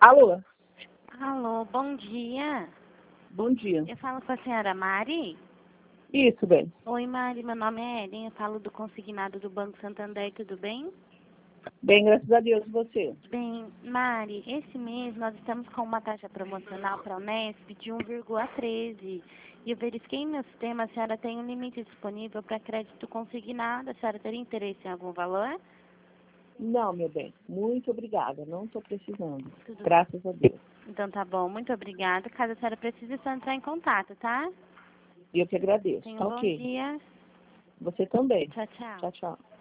Alô? Alô, bom dia. Bom dia. Eu falo com a senhora Mari? Isso, bem. Oi, Mari, meu nome é Ellen, eu falo do consignado do Banco Santander, tudo bem? Bem, graças a Deus, e você? Bem, Mari, esse mês nós estamos com uma taxa promocional para a Unesp de 1,13. E eu verifiquei no meu sistema, a senhora tem um limite disponível para crédito consignado. A senhora teria interesse em algum valor? Não, meu bem. Muito obrigada. Não estou precisando. Tudo. Graças a Deus. Então tá bom, muito obrigada. Caso a senhora precise, é só entrar em contato, tá? E eu que agradeço. Tenha Tá um bom ok. dia. Você também. Tchau, tchau. Tchau, tchau.